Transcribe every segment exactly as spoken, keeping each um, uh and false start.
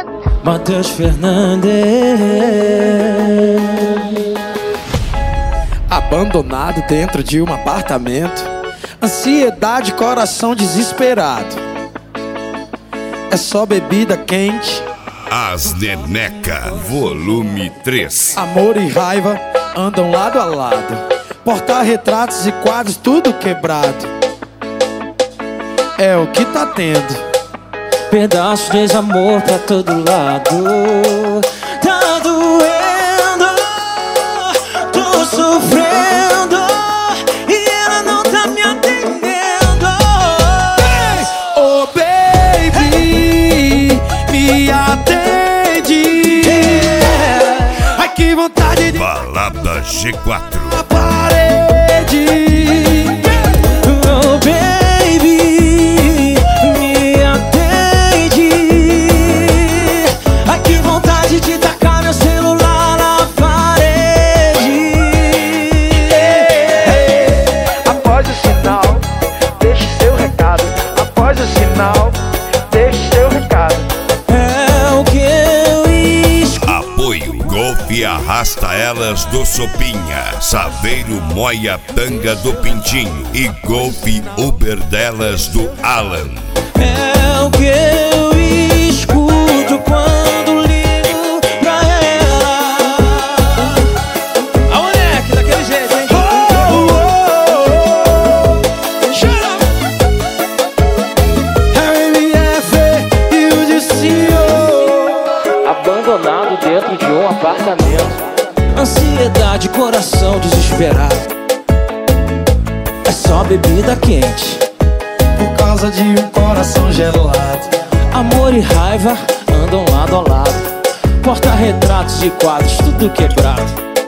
Matheus Fernandes. Abandonado dentro de um apartamento, ansiedade, coração desesperado. É só bebida quente, As Neneca, volume três. amor e raiva andam lado a lado. Porta-retratos e quadros tudo quebrado. É o que tá tendo. Pedaços de desamor pra todo lado. Tá doendo, tô sofrendo e ela não tá me atendendo. Oh baby, me atende. Ai que vontade de Balada G quatro. a parede. Oh baby, me atende. Ai que vontade de tacar meu celular na parede. Após o sinal, deixe seu recado. Após o sinal, deixe seu recado. É o que eu escuto. Apoio Golf Arrasta Elas do Sopinha, Saveiro Moia Tanga do Pintinho e Golf Uber delas do Alan. É o que eu escuto quando ligo pra ela. A moleque, daquele jeito, hein? Oh, oh, oh. Shut up. É o M F e o D C O. Abandonado dentro de um apartamento. Ansiedade, coração desesperado. É só bebida quente, Por causa de um coração gelado. amor e raiva andam lado a lado. Porta-retratos e quadros tudo quebrado.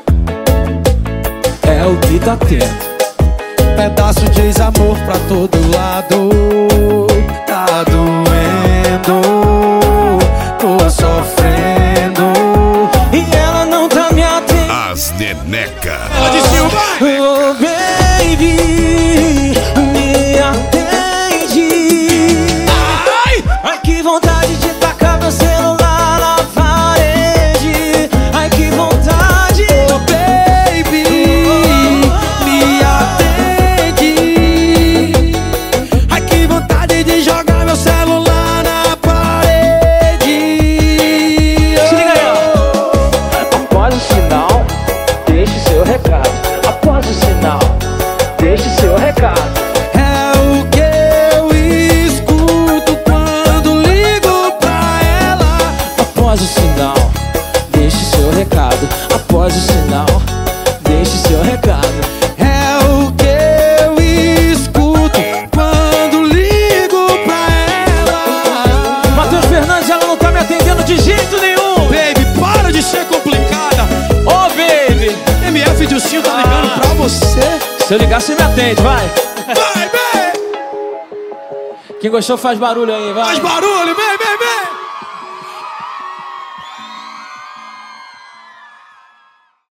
É o que tá tendo. Pedaço de ex-amor pra todo lado. Tá doendo, tô sofrendo. E ela não tá me atendendo. As Neneca. Oh baby, me atende. Ai, ai que vontade de tacar meu celular na parede. Ai que vontade. Oh baby, me atende. Ai que vontade de jogar meu celular na parede. Se liga aí, ó. Após o sinal, deixe seu recado. Após o sinal, deixe seu recado. É o que eu escuto quando ligo pra ela. Após o sinal, deixe seu recado. Após o sinal, deixe seu recado. É o que eu escuto quando ligo pra ela. Matheus Fernandes, ela não tá me atendendo de jeito nenhum. Baby, para de ser complicada. Ô, baby, M F de Ursinho tá ligando pra você. se eu ligar, você me atende, vai. Vai, vem! Quem gostou faz barulho aí, vai. Faz barulho, vem, vem, vem!